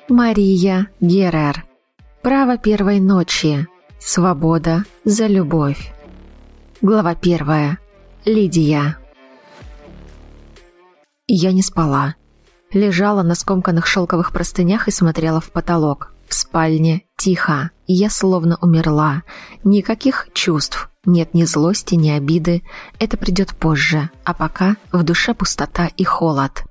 Мария Геррер. Право первой ночи. Свобода за любовь. Глава 1. Лидия. Я не спала. Лежала на скомканных шелковых простынях и смотрела в потолок. В спальне тихо, и я словно умерла. Никаких чувств. Нет ни злости, ни обиды. Это придет позже. А пока в душе пустота и холод.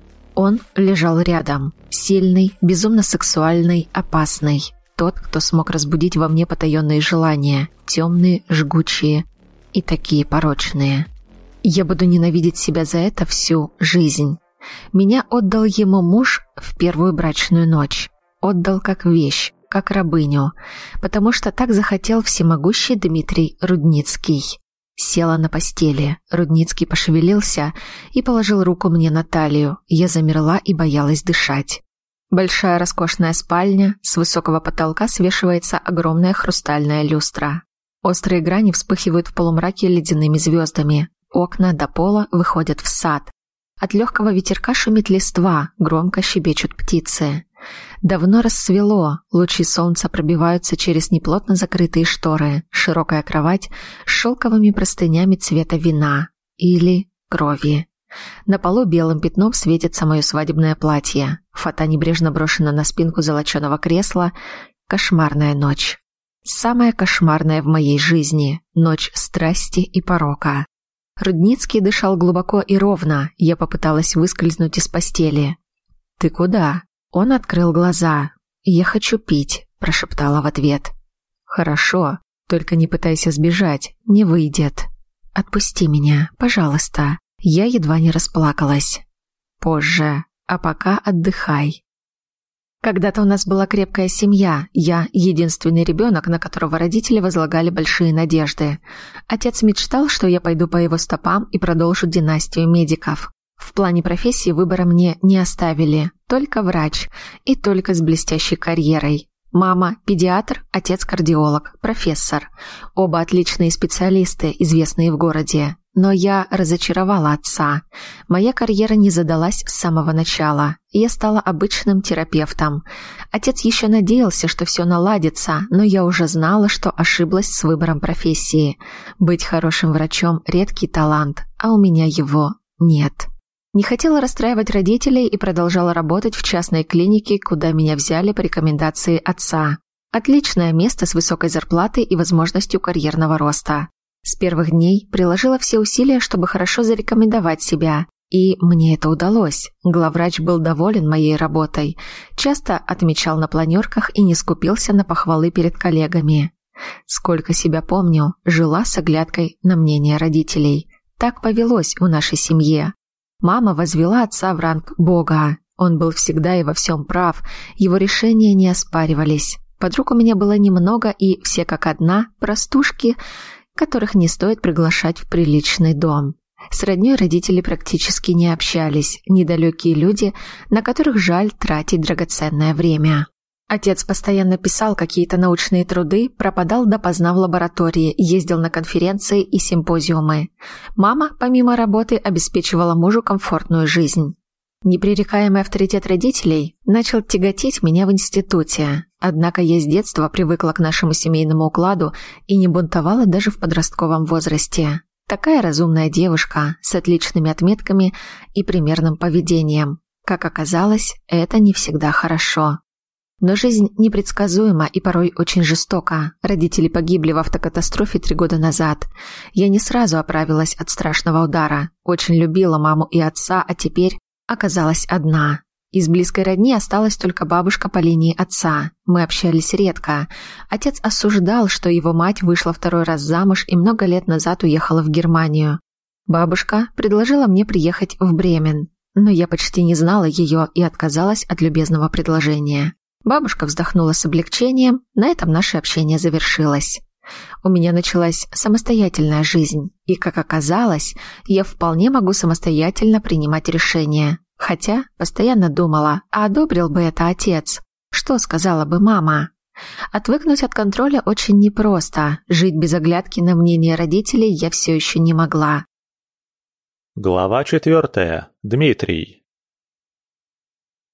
Он лежал рядом. Сильный, безумно сексуальный, опасный. Тот, кто смог разбудить во мне потаенные желания. Темные, жгучие и такие порочные. Я буду ненавидеть себя за это всю жизнь. Меня отдал ему муж в первую брачную ночь. Отдал как вещь, как рабыню, потому что так захотел всемогущий Дмитрий Рудницкий. Села на постели. Рудницкий пошевелился и положил руку мне на талию. Я замерла и боялась дышать. Большая роскошная спальня, с высокого потолка свешивается огромная хрустальная люстра. Острые грани вспыхивают в полумраке ледяными звездами. Окна до пола выходят в сад. От легкого ветерка шумит листва, громко щебечут птицы. Давно рассвело, лучи солнца пробиваются через неплотно закрытые шторы, широкая кровать с шелковыми простынями цвета вина или крови. На полу белым пятном светится мое свадебное платье. Фата небрежно брошена на спинку золоченого кресла. Кошмарная ночь. Самая кошмарная в моей жизни. Ночь страсти и порока. Рудницкий дышал глубоко и ровно. Я попыталась выскользнуть из постели. «Ты куда?» Он открыл глаза. «Я хочу пить», – прошептала в ответ. «Хорошо, только не пытайся сбежать, не выйдет. Отпусти меня, пожалуйста». Я едва не расплакалась. «Позже, а пока отдыхай». Когда-то у нас была крепкая семья. Я единственный ребенок, на которого родители возлагали большие надежды. Отец мечтал, что я пойду по его стопам и продолжу династию медиков. В плане профессии выбора мне не оставили. Только врач. И только с блестящей карьерой. Мама – педиатр, отец – кардиолог, профессор. Оба отличные специалисты, известные в городе. Но я разочаровала отца. Моя карьера не задалась с самого начала. Я стала обычным терапевтом. Отец еще надеялся, что все наладится, но я уже знала, что ошиблась с выбором профессии. Быть хорошим врачом – редкий талант, а у меня его нет. Не хотела расстраивать родителей и продолжала работать в частной клинике, куда меня взяли по рекомендации отца. Отличное место с высокой зарплатой и возможностью карьерного роста. С первых дней приложила все усилия, чтобы хорошо зарекомендовать себя. И мне это удалось. Главврач был доволен моей работой. Часто отмечал на планерках и не скупился на похвалы перед коллегами. Сколько себя помню, жила с оглядкой на мнение родителей. Так повелось в нашей семье. Мама возвела отца в ранг Бога. Он был всегда и во всем прав, его решения не оспаривались. Подруг у меня было немного, и все как одна простушки, которых не стоит приглашать в приличный дом. С роднёй родители практически не общались, недалекие люди, на которых жаль тратить драгоценное время. Отец постоянно писал какие-то научные труды, пропадал допоздна в лаборатории, ездил на конференции и симпозиумы. Мама, помимо работы, обеспечивала мужу комфортную жизнь. Непререкаемый авторитет родителей начал тяготить меня в институте. Однако я с детства привыкла к нашему семейному укладу и не бунтовала даже в подростковом возрасте. Такая разумная девушка, с отличными отметками и примерным поведением. Как оказалось, это не всегда хорошо. Но жизнь непредсказуема и порой очень жестока. Родители погибли в автокатастрофе 3 года назад. Я не сразу оправилась от страшного удара. Очень любила маму и отца, а теперь оказалась одна. Из близкой родни осталась только бабушка по линии отца. Мы общались редко. Отец осуждал, что его мать вышла 2-й раз замуж и много лет назад уехала в Германию. Бабушка предложила мне приехать в Бремен, но я почти не знала ее и отказалась от любезного предложения. Бабушка вздохнула с облегчением, на этом наше общение завершилось. У меня началась самостоятельная жизнь, и, как оказалось, я вполне могу самостоятельно принимать решения. Хотя постоянно думала, а одобрил бы это отец? Что сказала бы мама? Отвыкнуть от контроля очень непросто. Жить без оглядки на мнение родителей я все еще не могла. Глава 4. Дмитрий.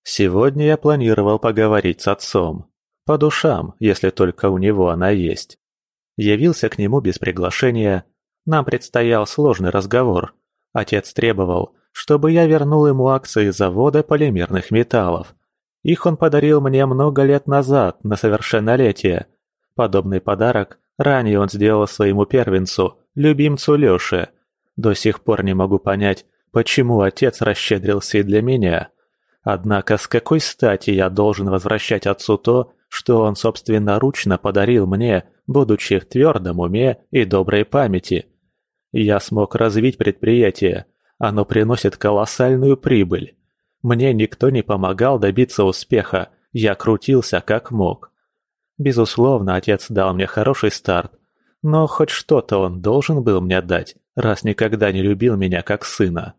Сегодня я планировал поговорить с отцом. По душам, если только у него она есть. Явился к нему без приглашения. Нам предстоял сложный разговор. Отец требовал, чтобы я вернул ему акции завода полимерных металлов. Их он подарил мне много лет назад, на совершеннолетие. Подобный подарок ранее он сделал своему первенцу, любимцу Лёше. До сих пор не могу понять, почему отец расщедрился и для меня. Однако с какой стати я должен возвращать отцу то, что он собственноручно подарил мне, будучи в твердом уме и доброй памяти? Я смог развить предприятие, оно приносит колоссальную прибыль. Мне никто не помогал добиться успеха, я крутился как мог. Безусловно, отец дал мне хороший старт, но хоть что-то он должен был мне дать, раз никогда не любил меня как сына.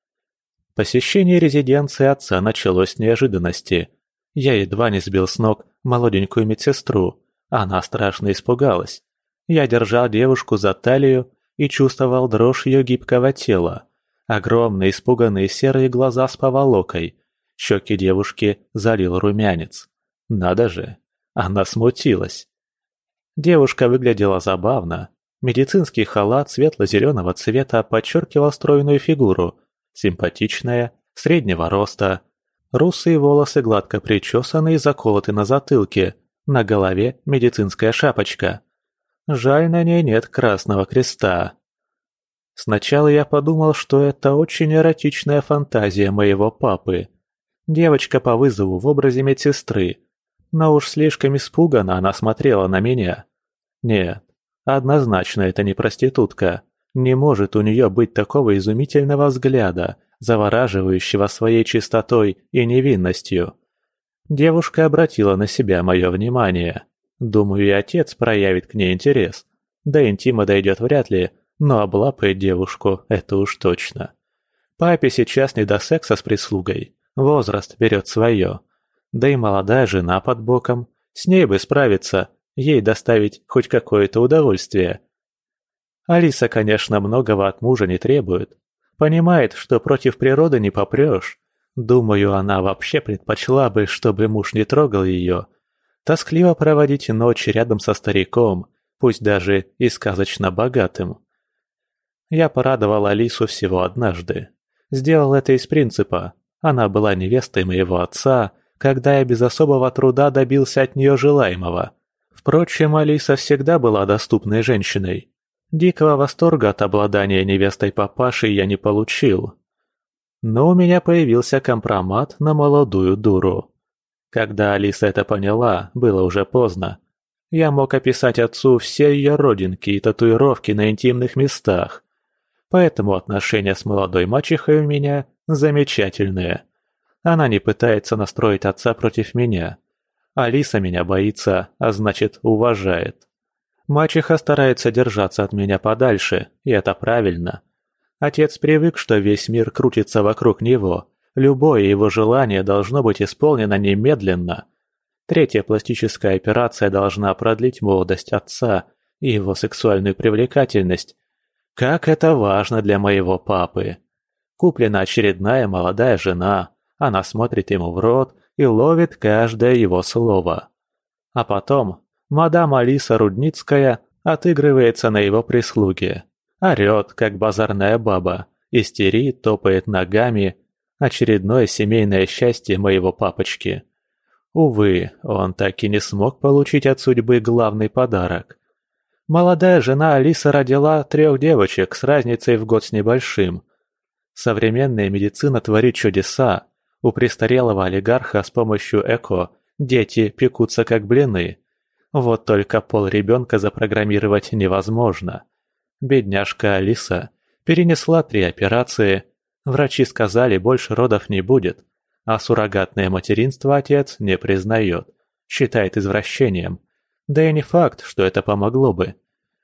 Посещение резиденции отца началось с неожиданности. Я едва не сбил с ног молоденькую медсестру, она страшно испугалась. Я держал девушку за талию и чувствовал дрожь ее гибкого тела. Огромные испуганные серые глаза с поволокой. Щеки девушки залил румянец. Надо же, она смутилась. Девушка выглядела забавно. Медицинский халат светло-зеленого цвета подчеркивал стройную фигуру. Симпатичная, среднего роста. Русые волосы гладко причесаны и заколоты на затылке. На голове медицинская шапочка. Жаль, на ней нет красного креста. Сначала я подумал, что это очень эротичная фантазия моего папы. Девочка по вызову в образе медсестры. Но уж слишком испуганно она смотрела на меня. Нет, однозначно это не проститутка. Не может у нее быть такого изумительного взгляда, завораживающего своей чистотой и невинностью. Девушка обратила на себя мое внимание. Думаю, и отец проявит к ней интерес. До интима дойдет вряд ли, но облапает девушку, это уж точно. Папе сейчас не до секса с прислугой. Возраст берет свое. Да и молодая жена под боком. С ней бы справиться, ей доставить хоть какое-то удовольствие. Алиса, конечно, многого от мужа не требует. Понимает, что против природы не попрешь. Думаю, она вообще предпочла бы, чтобы муж не трогал ее. Тоскливо проводить ночь рядом со стариком, пусть даже и сказочно богатым. Я порадовал Алису всего однажды. Сделал это из принципа. Она была невестой моего отца, когда я без особого труда добился от нее желаемого. Впрочем, Алиса всегда была доступной женщиной. Дикого восторга от обладания невестой папаши я не получил. Но у меня появился компромат на молодую дуру. Когда Алиса это поняла, было уже поздно. Я мог описать отцу все ее родинки и татуировки на интимных местах. Поэтому отношения с молодой мачехой у меня замечательные. Она не пытается настроить отца против меня. Алиса меня боится, а значит, уважает. Мачеха старается держаться от меня подальше, и это правильно. Отец привык, что весь мир крутится вокруг него. Любое его желание должно быть исполнено немедленно. Третья пластическая операция должна продлить молодость отца и его сексуальную привлекательность. Как это важно для моего папы. Куплена очередная молодая жена. Она смотрит ему в рот и ловит каждое его слово. А потом мадам Алиса Рудницкая отыгрывается на его прислуге. Орёт, как базарная баба, истерит, топает ногами. Очередное семейное счастье моего папочки. Увы, он так и не смог получить от судьбы главный подарок. Молодая жена Алиса родила 3 девочек с разницей в год с небольшим. Современная медицина творит чудеса. У престарелого олигарха с помощью ЭКО дети пекутся как блины. Вот только пол ребенка запрограммировать невозможно. Бедняжка Алиса перенесла 3 операции. Врачи сказали, больше родов не будет. А суррогатное материнство отец не признает. Считает извращением. Да и не факт, что это помогло бы.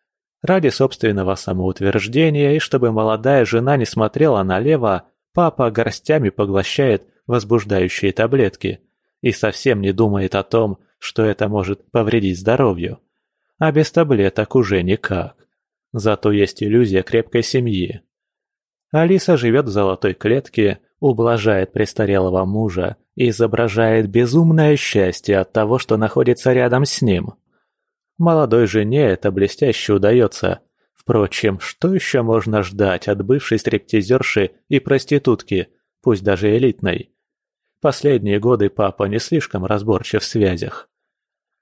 Ради собственного самоутверждения и чтобы молодая жена не смотрела налево, папа горстями поглощает возбуждающие таблетки и совсем не думает о том, что это может повредить здоровью. А без таблеток уже никак. Зато есть иллюзия крепкой семьи. Алиса живет в золотой клетке, ублажает престарелого мужа и изображает безумное счастье от того, что находится рядом с ним. Молодой жене это блестяще удается. Впрочем, что еще можно ждать от бывшей стриптизерши и проститутки, пусть даже элитной? Последние годы папа не слишком разборчив в связях.